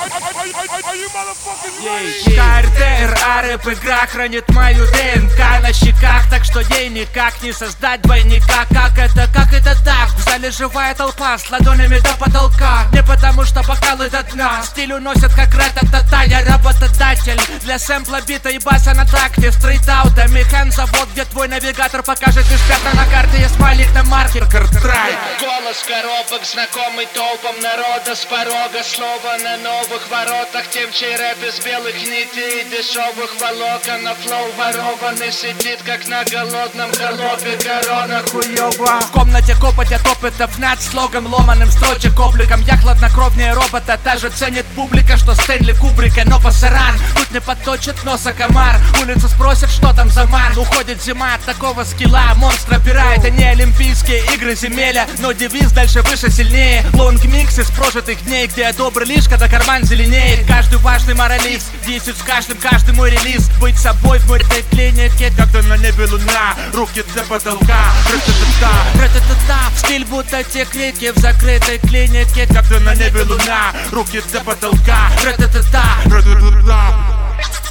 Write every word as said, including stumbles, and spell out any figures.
КРТ, РА, рэп, игра хранит мою ДНК на щеках, так что ей никак не создать двойника. Как это, как это так? В зале живая толпа с ладонями до потолка. Не потому что бокалы до дна, стиль уносят как рэта-та-та. Я работодатель для сэмпла, бита и баса на такте. Стрит-аутами, хэн-завод, где твой навигатор покажет лишь пятна на карте. Есть смайлик на маркер, картрай. Голос коробок, знакомый толпам народа с порога. Слово на новых воротах, тем, чей рэп из белых нитей и дешевых волокон. На флоу ворованный сидит, как на голодном холопе. Корона хуёва. В комнате копоть от опытов над слогом ломаным строчек обликом. Я хладнокровнее робота, та же ценит публика, что Стэнли Кубрика. Но пасаран, тут не подточит носа комар. Улица спросит, что там за ман. Уходит зима от такого скилла. Монстра пера, это не олимпийские игры земеля, но девиз дальше, выше, сильнее. Лонг-микс из прожитых дней, где я добрый лишь, когда карман зеленеет. Каждый важный моралист, десять с каждым, каждый мой релиз. Быть собой в моей клинике, как-то на небе луна. Руки до потолка, ра-та-та-та, ра-та-та-та. Стиль будто те крики в закрытой клинике, как-то на небе луна. Руки до потолка, ра-та-та-та, ра-та-та-та.